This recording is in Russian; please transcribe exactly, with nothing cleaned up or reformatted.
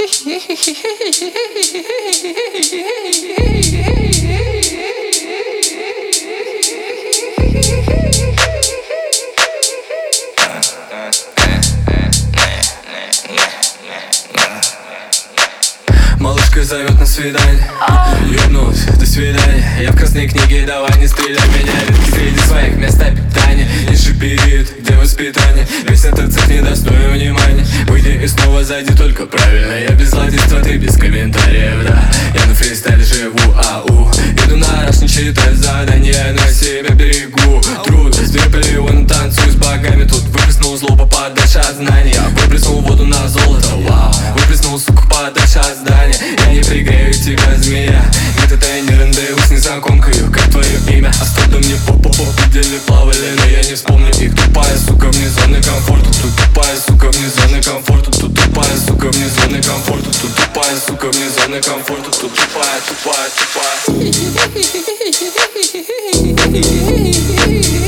Малышка зовет на свидание, ёбнулась, до свидания. Я в красной книге, давай не стреляй меня. Редкий среди своих места питания. Низший период, где воспитание. Весь этот цех недостоин внимания. Выйди и снова зайди, только правильно. Я без злодейства, ты без комментариев, да. Я на фристайле живу, ау. Иду на раш, не читаю задания. На себя берегу труд. Две вон танцую с богами. Тут выплеснул злоба подальше от знания. Выплеснул воду на золото, вау. Выплеснул, суку, подальше от здания. Я не пригрею тебя, змея. Нет, это не рандеву с незнакомкой. Как твое имя? А столько мне по-по-по видели, плавали, но я не вспомню их. Тупая сука вне зоны комфорта. Тут тупая сука вне зоны комфорта. Тут тупая сука вне зоны комфорта. Тут тупая сука вне зоны комфорта. Тут тупая, тупая, тупая.